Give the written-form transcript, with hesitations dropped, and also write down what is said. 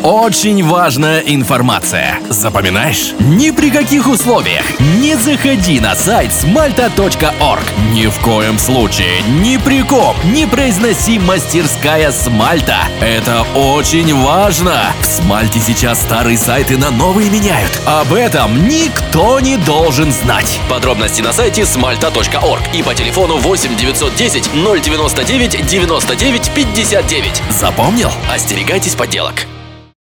Очень важная информация. Запоминаешь? Ни при каких условиях не заходи на сайт smalta.org. Ни в коем случае, ни при ком не произноси «мастерская Смальта». Это очень важно. В Смальте сейчас старые сайты на новые меняют. Об этом никто не должен знать. Подробности на сайте smalta.org и по телефону 8 910 099 99 59. Запомнил? Остерегайтесь подделок.